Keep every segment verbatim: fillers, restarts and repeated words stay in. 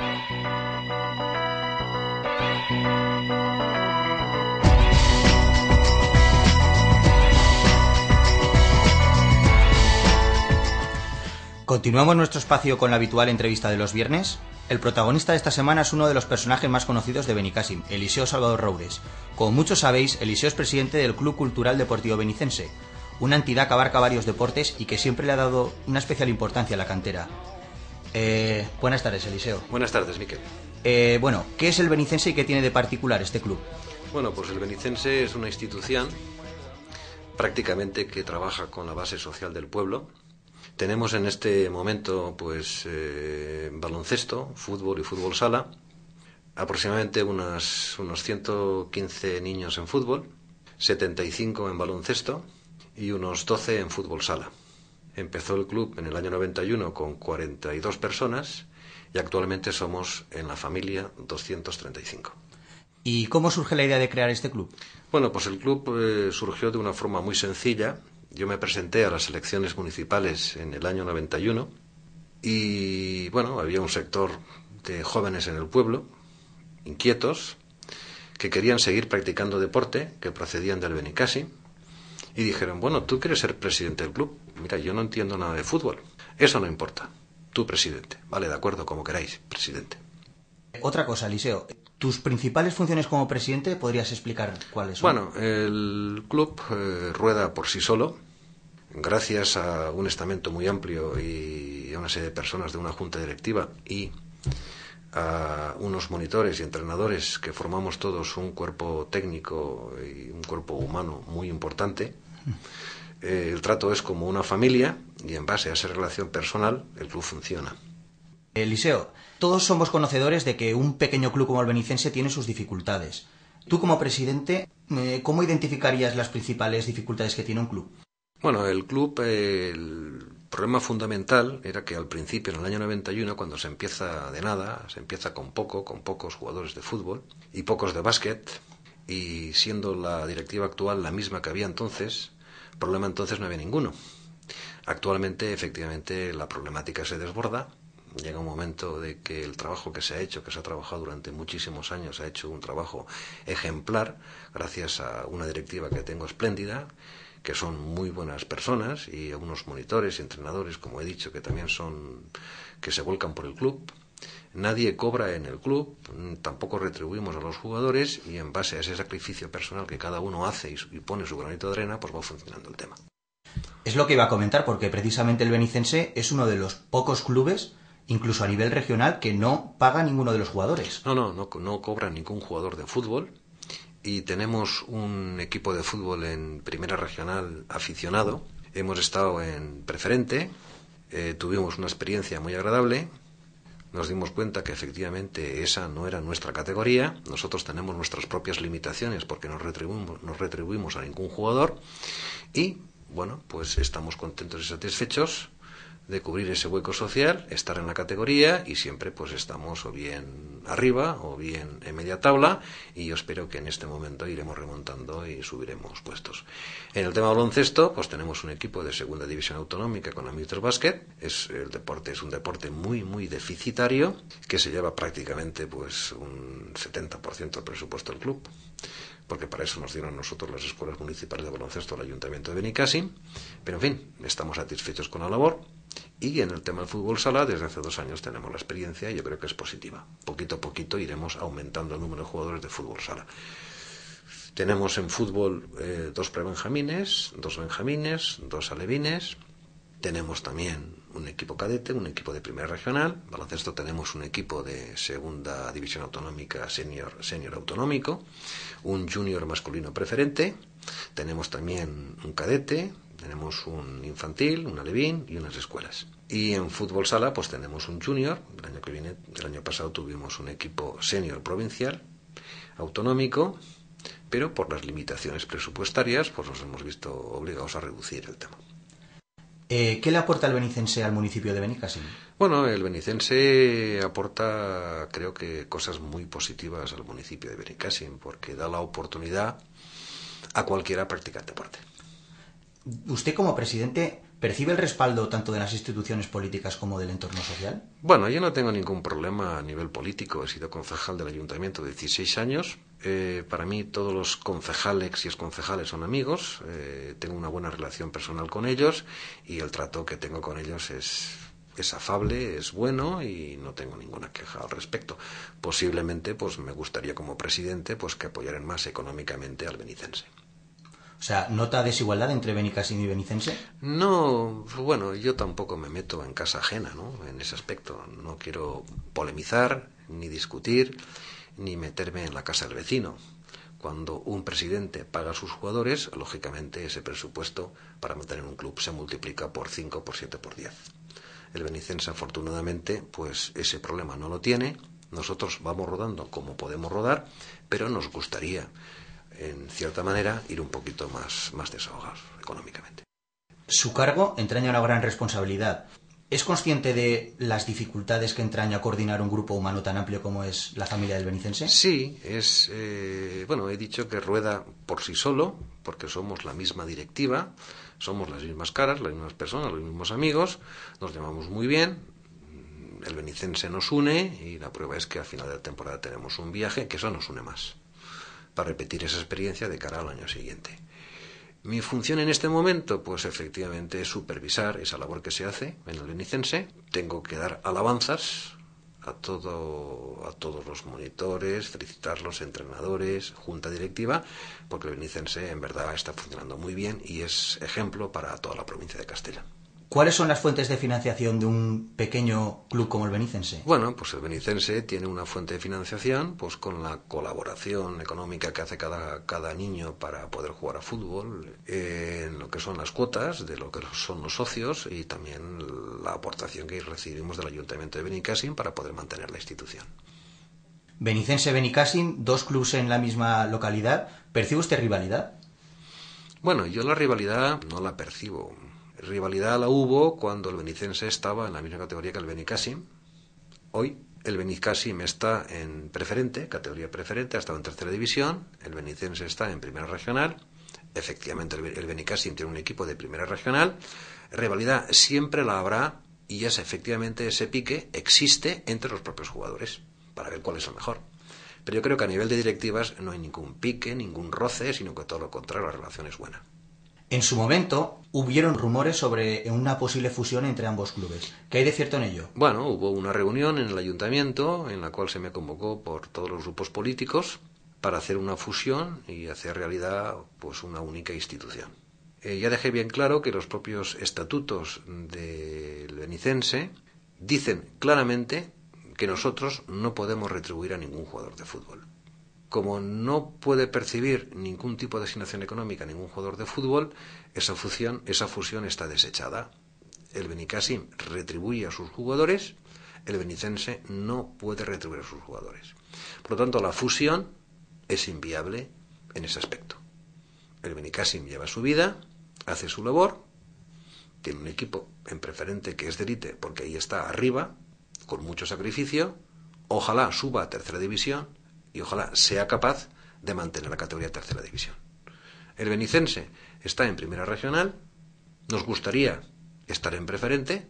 Continuamos nuestro espacio con la habitual entrevista de los viernes. El protagonista de esta semana es uno de los personajes más conocidos de Benicàssim, Eliseo Salvador Roures. Como muchos sabéis, Eliseo es presidente del Club Cultural Deportivo Benicense, una entidad que abarca varios deportes y que siempre le ha dado una especial importancia a la cantera. Eh, buenas tardes, Eliseo. Buenas tardes, Miquel. Eh, bueno, ¿qué es el Benicense y qué tiene de particular este club? Bueno, pues el Benicense es una institución prácticamente que trabaja con la base social del pueblo. Tenemos en este momento pues eh, baloncesto, fútbol y fútbol sala, aproximadamente unas, unos ciento quince niños en fútbol, setenta y cinco en baloncesto y unos doce en fútbol sala. Empezó el club en el año noventa y uno con cuarenta y dos personas y actualmente somos en la familia doscientos treinta y cinco. ¿Y cómo surge la idea de crear este club? Bueno, pues el club eh, surgió de una forma muy sencilla. Yo me presenté a las elecciones municipales en el año noventa y uno y, bueno, había un sector de jóvenes en el pueblo, inquietos, que querían seguir practicando deporte, que procedían del Benicàssim, y dijeron, bueno, tú quieres ser presidente del club. Mira, yo no entiendo nada de fútbol. Eso no importa. Tú, presidente. Vale, de acuerdo, como queráis, presidente. Otra cosa, Eliseo. ¿Tus principales funciones como presidente podrías explicar cuáles son? Bueno, el club eh, rueda por sí solo, gracias a un estamento muy amplio y a una serie de personas de una junta directiva y a unos monitores y entrenadores que formamos todos un cuerpo técnico y un cuerpo humano muy importante. Eh, el trato es como una familia y en base a esa relación personal el club funciona. Eliseo, todos somos conocedores de que un pequeño club como el Benicense tiene sus dificultades. Tú como presidente, ¿cómo identificarías las principales dificultades que tiene un club? Bueno, el club, eh, el problema fundamental era que al principio, en el año noventa y uno, cuando se empieza de nada, se empieza con poco, con pocos jugadores de fútbol y pocos de básquet, y siendo la directiva actual la misma que había entonces, problema entonces no había ninguno. Actualmente, efectivamente, la problemática se desborda. Llega un momento de que el trabajo que se ha hecho, que se ha trabajado durante muchísimos años, ha hecho un trabajo ejemplar, gracias a una directiva que tengo espléndida, que son muy buenas personas, y a unos monitores y entrenadores, como he dicho, que también son, que se vuelcan por el club. Nadie cobra en el club, tampoco retribuimos a los jugadores, y en base a ese sacrificio personal que cada uno hace y pone su granito de arena, pues va funcionando el tema. Es lo que iba a comentar, porque precisamente el Benicense es uno de los pocos clubes, incluso a nivel regional, que no paga ninguno de los jugadores. No, no, no, no cobra ningún jugador de fútbol. Y tenemos un equipo de fútbol en primera regional aficionado. Hemos estado en preferente, eh, tuvimos una experiencia muy agradable. Nos dimos cuenta que efectivamente esa no era nuestra categoría. Nosotros tenemos nuestras propias limitaciones porque no retribuimos, no retribuimos a ningún jugador. Y bueno, pues estamos contentos y satisfechos de cubrir ese hueco social, estar en la categoría, y siempre pues estamos o bien arriba o bien en media tabla, y yo espero que en este momento iremos remontando y subiremos puestos. En el tema baloncesto, pues tenemos un equipo de segunda división autonómica con Amateur Basket. Es el deporte es un deporte muy muy deficitario, que se lleva prácticamente pues un setenta por ciento del presupuesto del club, porque para eso nos dieron a nosotros las escuelas municipales de baloncesto del Ayuntamiento de Benicàssim. Pero en fin, estamos satisfechos con la labor. Y en el tema del fútbol sala, desde hace dos años tenemos la experiencia y yo creo que es positiva. Poquito a poquito iremos aumentando el número de jugadores de fútbol sala. Tenemos en fútbol eh, dos prebenjamines, dos benjamines, dos alevines. Tenemos también un equipo cadete, un equipo de primera regional. Baloncesto tenemos un equipo de segunda división autonómica senior, senior autonómico, un junior masculino preferente. Tenemos también un cadete. Tenemos un infantil, un alevín y unas escuelas. Y en fútbol sala pues tenemos un junior. El año que viene, el año pasado tuvimos un equipo senior provincial, autonómico, pero por las limitaciones presupuestarias pues nos hemos visto obligados a reducir el tema. Eh, ¿Qué le aporta el Benicense al municipio de Benicàssim? Bueno, el Benicense aporta, creo que, cosas muy positivas al municipio de Benicàssim, porque da la oportunidad a cualquiera a practicar deporte. Usted como presidente, ¿Percibe el respaldo tanto de las instituciones políticas como del entorno social? Bueno, yo no tengo ningún problema a nivel político. He sido concejal del ayuntamiento de dieciséis años. Eh, para mí todos los concejales y exconcejales son amigos. Eh, tengo una buena relación personal con ellos y el trato que tengo con ellos es, es afable, es bueno y no tengo ninguna queja al respecto. Posiblemente, pues me gustaría como presidente, pues que apoyaran más económicamente al benicense. O sea, ¿nota desigualdad entre Benicàssim y Benicense? No, bueno, yo tampoco me meto en casa ajena, ¿no? En ese aspecto. No quiero polemizar, ni discutir, ni meterme en la casa del vecino. Cuando un presidente paga a sus jugadores, lógicamente ese presupuesto para mantener un club se multiplica por cinco, por siete, por diez. El benicense, afortunadamente, pues ese problema no lo tiene. Nosotros vamos rodando como podemos rodar, pero nos gustaría, en cierta manera, ir un poquito más, más desahogados económicamente. Su cargo entraña una gran responsabilidad. ¿Es consciente de las dificultades que entraña coordinar un grupo humano tan amplio como es la familia del benicense? Sí, es eh, bueno, he dicho que rueda por sí solo, porque somos la misma directiva, somos las mismas caras, las mismas personas, los mismos amigos, nos llevamos muy bien, el benicense nos une y la prueba es que al final de la temporada tenemos un viaje, que eso nos une más, para repetir esa experiencia de cara al año siguiente. Mi función en este momento, pues efectivamente es supervisar esa labor que se hace en el benicense. Tengo que dar alabanzas a todo, a todos los monitores, felicitarlos, entrenadores, junta directiva, porque el benicense en verdad está funcionando muy bien y es ejemplo para toda la provincia de Castella. ¿Cuáles son las fuentes de financiación de un pequeño club como el benicense? Bueno, pues el benicense tiene una fuente de financiación pues con la colaboración económica que hace cada, cada niño para poder jugar a fútbol, eh, en lo que son las cuotas, de lo que son los socios y también la aportación que recibimos del Ayuntamiento de Benicàssim para poder mantener la institución. Benicense-Benicàssim, dos clubes en la misma localidad. ¿Percibe usted rivalidad? Bueno, yo la rivalidad no la percibo. Rivalidad la hubo cuando el benicense estaba en la misma categoría que el Benicàssim. Hoy el Benicàssim está en preferente, categoría preferente, ha estado en tercera división, el benicense está en primera regional. Efectivamente el Benicàssim tiene un equipo de primera regional. Rivalidad siempre la habrá y es efectivamente ese pique existe entre los propios jugadores para ver cuál es el mejor. Pero yo creo que a nivel de directivas no hay ningún pique, ningún roce, sino que todo lo contrario, la relación es buena. En su momento, hubieron rumores sobre una posible fusión entre ambos clubes. ¿Qué hay de cierto en ello? Bueno, hubo una reunión en el ayuntamiento en la cual se me convocó por todos los grupos políticos para hacer una fusión y hacer realidad pues una única institución. Eh, ya dejé bien claro que los propios estatutos del benicense dicen claramente que nosotros no podemos retribuir a ningún jugador de fútbol. Como no puede percibir ningún tipo de asignación económica a ningún jugador de fútbol, esa fusión, esa fusión está desechada. El Benicàssim retribuye a sus jugadores, el benicense no puede retribuir a sus jugadores. Por lo tanto, la fusión es inviable en ese aspecto. El Benicàssim lleva su vida, hace su labor, tiene un equipo en preferente que es de élite, porque ahí está arriba, con mucho sacrificio, ojalá suba a tercera división, y ojalá sea capaz de mantener la categoría de tercera división. El benicense está en primera regional, nos gustaría estar en preferente,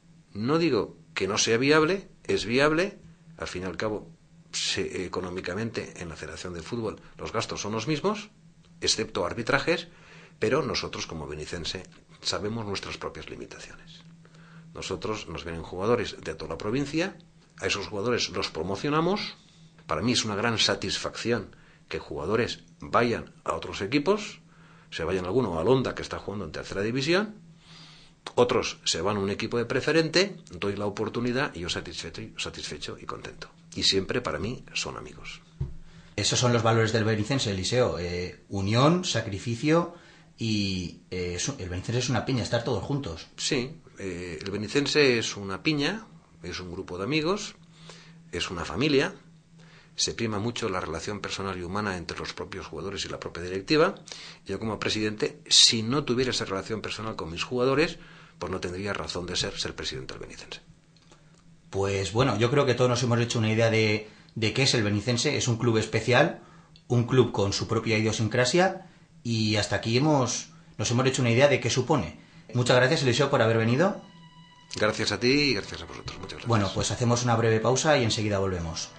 no digo que no sea viable, es viable, al fin y al cabo, se, económicamente en la Federación de Fútbol los gastos son los mismos, excepto arbitrajes, pero nosotros como benicense sabemos nuestras propias limitaciones. Nosotros nos vienen jugadores de toda la provincia, a esos jugadores los promocionamos. Para mí es una gran satisfacción que jugadores vayan a otros equipos, se vayan alguno a Londa, que está jugando en tercera división, otros se van a un equipo de preferente, doy la oportunidad y yo satisfecho, satisfecho y contento. Y siempre para mí son amigos. Esos son los valores del benicense, Eliseo. Eh, unión, sacrificio y eh, el benicense es una piña, estar todos juntos. Sí, eh, el benicense es una piña, es un grupo de amigos, es una familia. Se prima mucho la relación personal y humana entre los propios jugadores y la propia directiva. Yo como presidente, si no tuviera esa relación personal con mis jugadores, pues no tendría razón de ser ser presidente del benicense. Pues bueno, yo creo que todos nos hemos hecho una idea de, de qué es el benicense. Es un club especial, un club con su propia idiosincrasia y hasta aquí hemos, nos hemos hecho una idea de qué supone. muchas gracias, Eliseo, por haber venido. Gracias a ti y gracias a vosotros. Muchas gracias. Bueno, pues hacemos una breve pausa y enseguida volvemos.